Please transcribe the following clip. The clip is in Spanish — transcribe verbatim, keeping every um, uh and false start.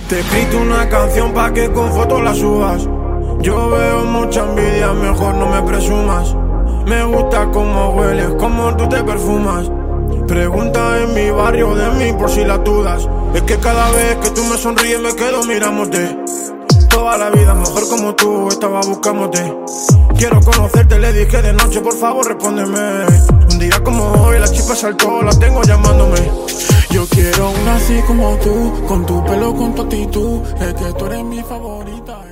Te he escrito una canción pa' que con fotos la subas. Yo veo mucha envidia, mejor no me presumas. Me gusta cómo hueles, cómo tú te perfumas. Pregunta en mi barrio de mí por si la dudas. Es que cada vez que tú me sonríes me quedo mirándote. Toda la vida mejor como tú estaba buscándote. Quiero conocerte, le dije de noche, por favor respóndeme. Un día como hoy la chispa saltó, la tengo llamándome. Yo quiero una así como tú, con tu pelo, con tu actitud. Es que tú eres mi favorita.